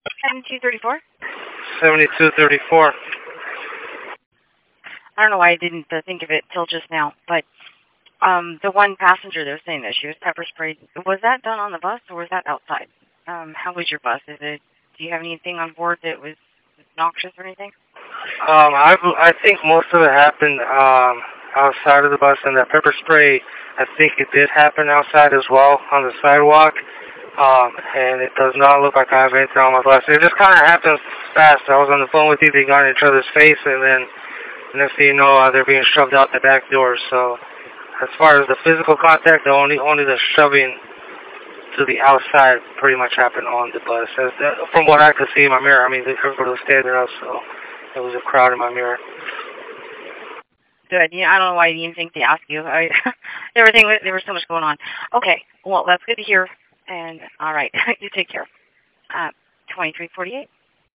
7234? 7234. I don't know why I didn't think of it till just now, but the one passenger they're saying that she was pepper sprayed, was that done on the bus or was that outside? How was your bus? Do you have anything on board that was noxious or anything? I think most of it happened outside of the bus, and that pepper spray, I think it did happen outside as well on the sidewalk. And it does not look like I have anything on my bus. It just kind of happens fast. I was on the phone with you, they got in each other's face, and then next thing you know, they're being shoved out the back door. So as far as the physical contact, only the shoving to the outside pretty much happened on the bus. From what I could see in my mirror, I mean, everybody was standing up, so there was a crowd in my mirror. Good. Yeah, I don't know why I didn't think to ask you. There was so much going on. Okay. Well, that's good to hear. And all right, you take care. 2348.